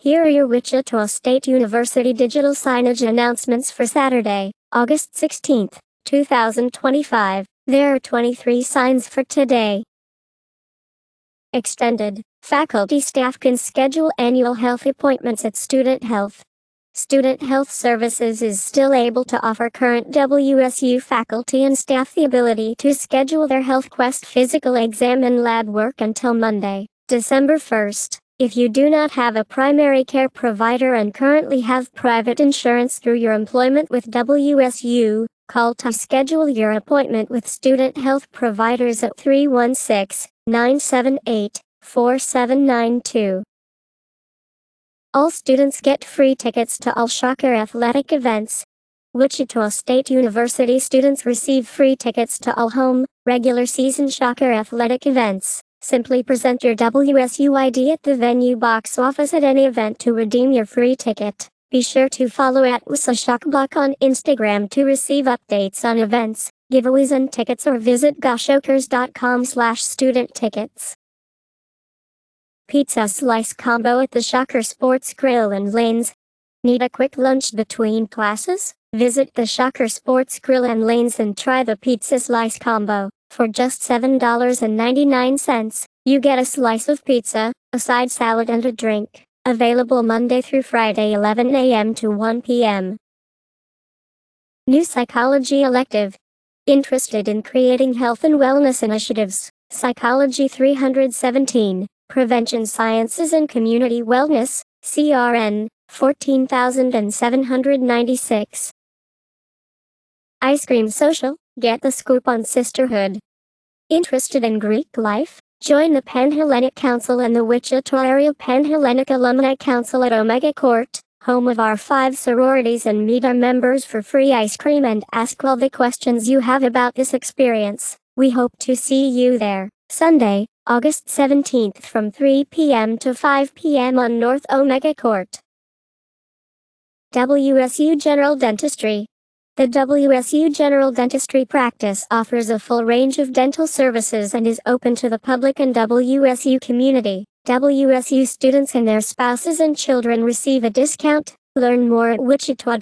Here are your Wichita State University digital signage announcements for Saturday, August 16, 2025. There are 23 signs for today. Extended. Faculty staff can schedule annual health appointments at Student Health. Student Health Services is still able to offer current WSU faculty and staff the ability to schedule their HealthQuest physical exam and lab work until Monday, December 1st. If you do not have a primary care provider and currently have private insurance through your employment with WSU, call to schedule your appointment with student health providers at 316-978-4792. All students get free tickets to all Shocker athletic events. Wichita State University students receive free tickets to all home, regular season Shocker athletic events. Simply present your WSU ID at the venue box office at any event to redeem your free ticket. Be sure to follow at WSUShockBlock on Instagram to receive updates on events, giveaways and tickets, or visit goshokers.com/student tickets. Pizza slice combo at the Shocker Sports Grill and Lanes. Need a quick lunch between classes? Visit the Shocker Sports Grill and Lanes and try the pizza slice combo. For just $7.99, you get a slice of pizza, a side salad and a drink. Available Monday through Friday 11 a.m. to 1 p.m. New psychology elective. Interested in creating health and wellness initiatives? Psychology 317, Prevention Sciences and Community Wellness, CRN, 14,796. Ice Cream Social, get the scoop on sisterhood. Interested in Greek life? Join the Panhellenic Council and the Wichita Area Panhellenic Alumni Council at Omega Court, home of our 5 sororities, and meet our members for free ice cream and ask all the questions you have about this experience. We hope to see you there. Sunday, August 17th from 3 p.m. to 5 p.m. on North Omega Court. WSU General Dentistry. The WSU General Dentistry practice offers a full range of dental services and is open to the public and WSU community. WSU students and their spouses and children receive a discount. Learn more at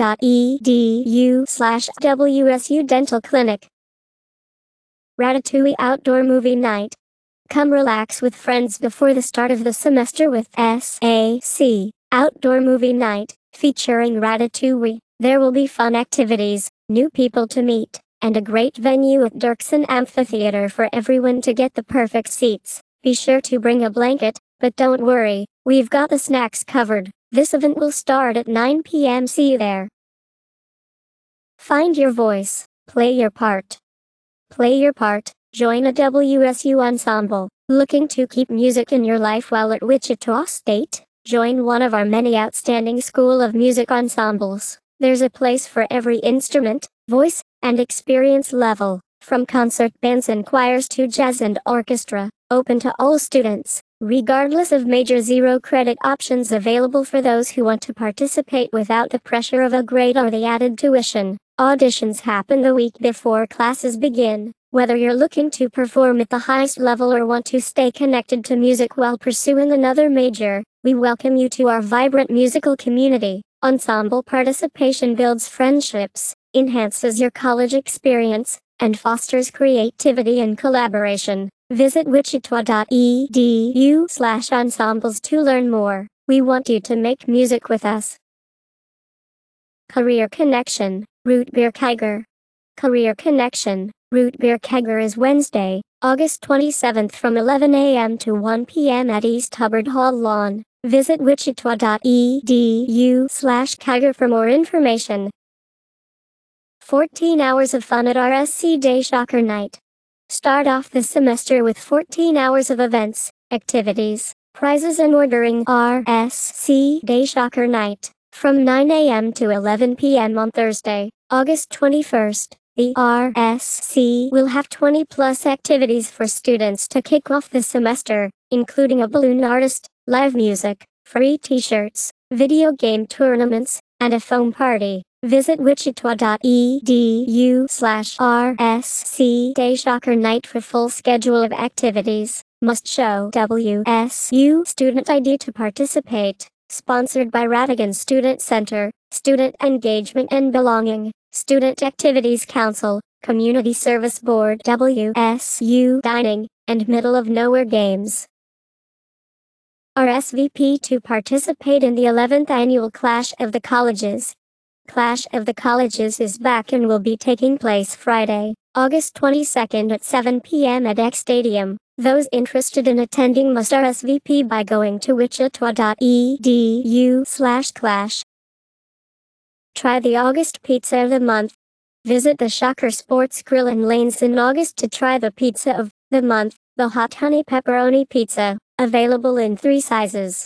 wichita.edu/WSU Dental Clinic. Ratatouille Outdoor Movie Night. Come relax with friends before the start of the semester with SAC Outdoor Movie Night, featuring Ratatouille. There will be fun activities, new people to meet, and a great venue at Dirksen Amphitheater for everyone to get the perfect seats. Be sure to bring a blanket, but don't worry, we've got the snacks covered. This event will start at 9 p.m. See you there. Find your voice. Play your part. Play your part. Join a WSU ensemble. Looking to keep music in your life while at Wichita State? Join one of our many outstanding School of Music ensembles. There's a place for every instrument, voice, and experience level, from concert bands and choirs to jazz and orchestra, open to all students, regardless of major. 0-credit options available for those who want to participate without the pressure of a grade or the added tuition. Auditions happen the week before classes begin. Whether you're looking to perform at the highest level or want to stay connected to music while pursuing another major, we welcome you to our vibrant musical community. Ensemble participation builds friendships, enhances your college experience, and fosters creativity and collaboration. Visit wichita.edu/ensembles to learn more. We want you to make music with us. Career Connection, Root Beer Kegger. Career Connection, Root Beer Kegger is Wednesday, August 27th from 11 a.m. to 1 p.m. at East Hubbard Hall Lawn. Visit wichita.edu/kegger for more information. 14 hours of fun at RSC Day Shocker Night. Start off the semester with 14 hours of events, activities, prizes and ordering. RSC Day Shocker Night. From 9 a.m. to 11 p.m. on Thursday, August 21st. The RSC will have 20+ activities for students to kick off the semester, including a balloon artist, live music, free t-shirts, video game tournaments, and a foam party. Visit wichita.edu/RSC Day Shocker Night for full schedule of activities. Must show WSU student ID to participate. Sponsored by Radigan Student Center, Student Engagement and Belonging, Student Activities Council, Community Service Board WSU Dining, and Middle of Nowhere Games. RSVP to participate in the 11th Annual Clash of the Colleges. Clash of the Colleges is back and will be taking place Friday, August 22nd at 7 p.m. at X Stadium. Those interested in attending must RSVP by going to wichita.edu/clash. Try the August Pizza of the Month. Visit the Shocker Sports Grill in Lanes in August to try the Pizza of the Month, the Hot Honey Pepperoni Pizza, available in 3 sizes.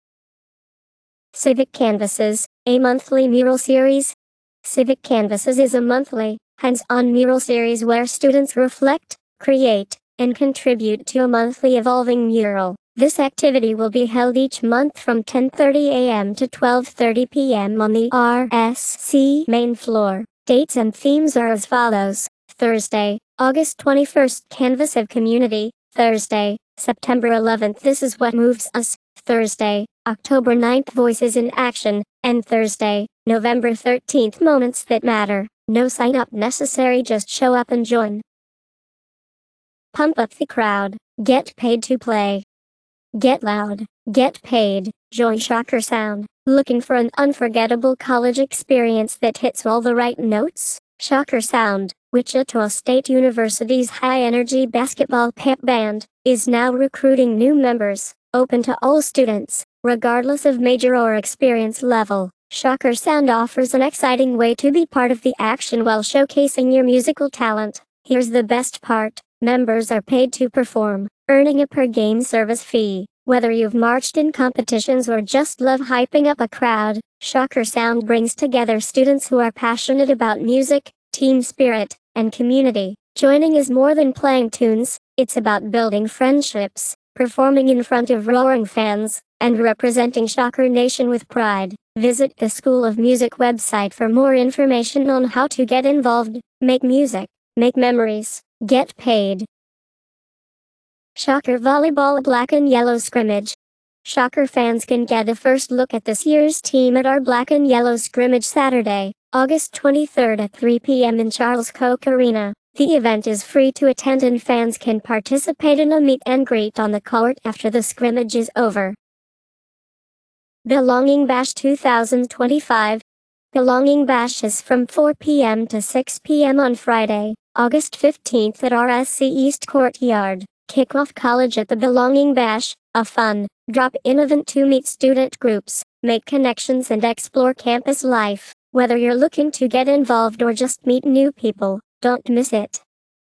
Civic Canvases, a monthly mural series. Civic Canvases is a monthly, hands-on mural series where students reflect, create, and contribute to a monthly evolving mural. This activity will be held each month from 10:30 a.m. to 12:30 p.m. on the RSC main floor. Dates and themes are as follows. Thursday, August 21st, Canvas of Community. Thursday, September 11th, This Is What Moves Us. Thursday, October 9th, Voices in Action. And Thursday, November 13th, Moments That Matter. No sign up necessary, just show up and join. Pump up the crowd. Get paid to play. Get loud. Get paid. Join Shocker Sound. Looking for an unforgettable college experience that hits all the right notes? Shocker Sound, Wichita State University's high-energy basketball pep band, is now recruiting new members, open to all students, regardless of major or experience level. Shocker Sound offers an exciting way to be part of the action while showcasing your musical talent. Here's the best part. Members are paid to perform, earning a per-game service fee. Whether you've marched in competitions or just love hyping up a crowd, Shocker Sound brings together students who are passionate about music, team spirit, and community. Joining is more than playing tunes, it's about building friendships, performing in front of roaring fans, and representing Shocker Nation with pride. Visit the School of Music website for more information on how to get involved, make music, make memories, get paid. Shocker Volleyball Black and Yellow Scrimmage. Shocker fans can get a first look at this year's team at our Black and Yellow Scrimmage Saturday, August 23rd at 3 p.m. in Charles Koch Arena. The event is free to attend and fans can participate in a meet and greet on the court after the scrimmage is over. Belonging Bash 2025. Belonging Bash is from 4 p.m. to 6 p.m. on Friday, August 15th at RSC East Courtyard. Kick off college at the Belonging Bash, a fun, drop-in event to meet student groups, make connections and explore campus life. Whether you're looking to get involved or just meet new people, don't miss it.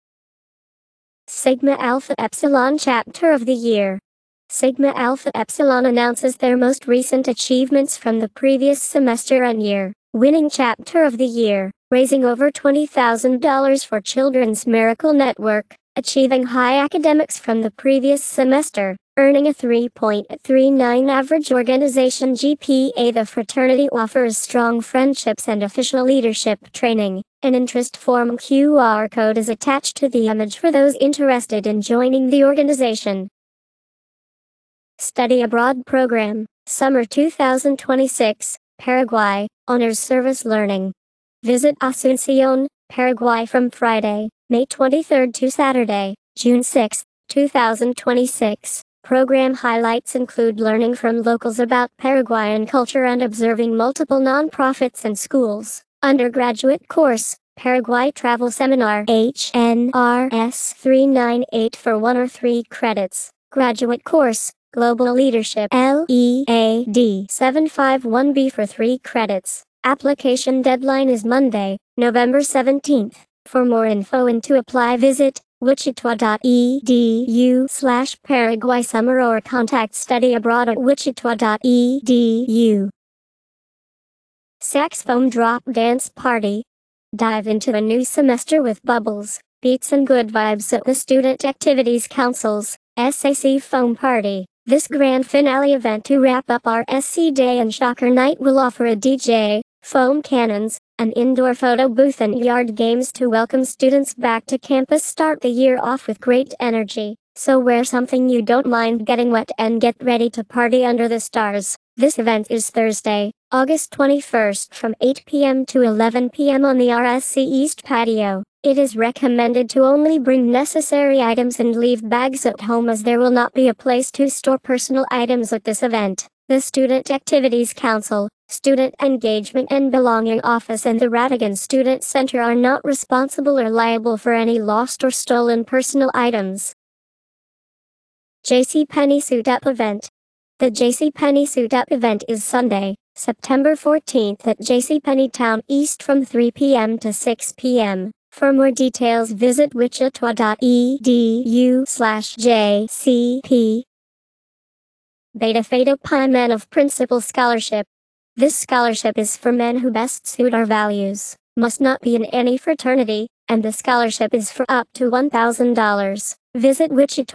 Sigma Alpha Epsilon Chapter of the Year. Sigma Alpha Epsilon announces their most recent achievements from the previous semester and year. Winning Chapter of the Year, raising over $20,000 for Children's Miracle Network, achieving high academics from the previous semester, earning a 3.39 average organization GPA. The fraternity offers strong friendships and official leadership training. An interest form QR code is attached to the image for those interested in joining the organization. Study Abroad Program, Summer 2026, Paraguay, Honors Service Learning. Visit Asunción, Paraguay from Friday, May 23rd to Saturday, June 6, 2026. Program highlights include learning from locals about Paraguayan culture and observing multiple nonprofits and schools. Undergraduate course, Paraguay Travel Seminar HNRS 398 for 1 or 3 credits. Graduate course, Global Leadership LEAD 751B for 3 credits. Application deadline is Monday, November 17th. For more info and to apply, visit wichita.edu/Paraguay Summer or contact Study Abroad at wichita.edu. Saxophone Drop Dance Party. Dive into the new semester with bubbles, beats and good vibes at the Student Activities Council's SAC Foam Party. This grand finale event to wrap up our SC Day and Shocker Night will offer a DJ, foam cannons, an indoor photo booth and yard games to welcome students back to campus. Start the year off with great energy, so wear something you don't mind getting wet and get ready to party under the stars. This event is Thursday, August 21st from 8 p.m. to 11 p.m. on the RSC East patio. It is recommended to only bring necessary items and leave bags at home as there will not be a place to store personal items at this event. The Student Activities Council, Student Engagement and Belonging Office and the Radigan Student Center are not responsible or liable for any lost or stolen personal items. JCPenney Suit Up Event. The JCPenney Suit Up event is Sunday, September 14th at JCPenney Town East from 3 p.m. to 6 p.m. For more details visit wichita.edu/JCP. Beta Theta Pi Men of Principal Scholarship. This scholarship is for men who best suit our values, must not be in any fraternity, and the scholarship is for up to $1,000. Visit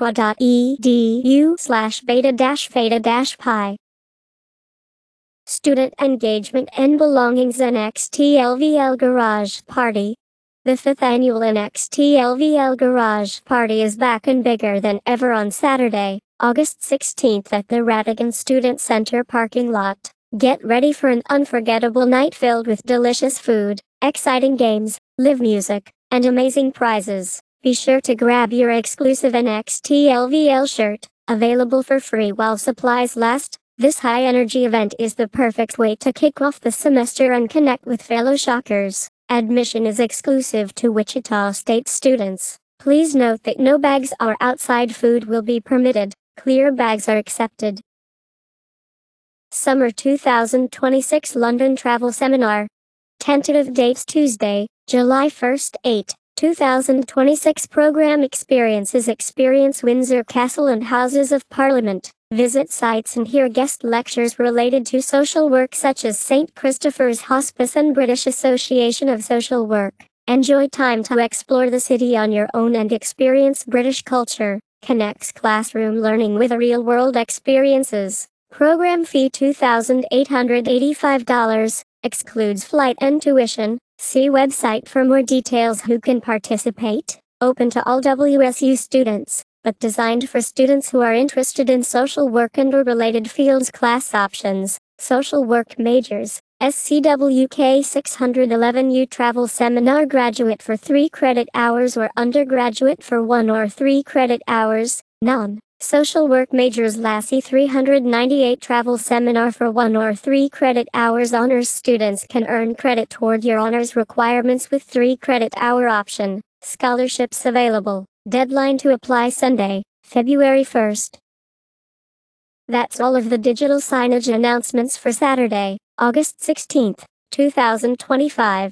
wichita.edu/beta-theta-pi. Student Engagement and Belongings NXTLVL Garage Party. The 5th annual NXTLVL Garage Party is back and bigger than ever on Saturday, August 16th at the Radigan Student Center parking lot. Get ready for an unforgettable night filled with delicious food, exciting games, live music, and amazing prizes. Be sure to grab your exclusive NXTLVL shirt, available for free while supplies last. This high-energy event is the perfect way to kick off the semester and connect with fellow Shockers. Admission is exclusive to Wichita State students. Please note that no bags or outside food will be permitted. Clear bags are accepted. Summer 2026 London Travel Seminar. Tentative dates Tuesday, July 1st, 8, 2026 Program Experiences Experience Windsor Castle and Houses of Parliament. Visit sites and hear guest lectures related to social work such as St. Christopher's Hospice and British Association of Social Work. Enjoy time to explore the city on your own and experience British culture. Connects classroom learning with real-world experiences. Program fee $2,885. Excludes flight and tuition. See website for more details. Who can participate? Open to all WSU students, but designed for students who are interested in social work and or related fields. Class options: social work majors, SCWK 611U travel seminar, graduate for 3 credit hours or undergraduate for 1 or 3 credit hours. Social work majors Lassie 398 travel seminar for 1 or 3 credit hours. Honors students can earn credit toward your honors requirements with 3 credit hour option. Scholarships available. Deadline to apply Sunday, February 1st. That's all of the digital signage announcements for Saturday, August 16th, 2025.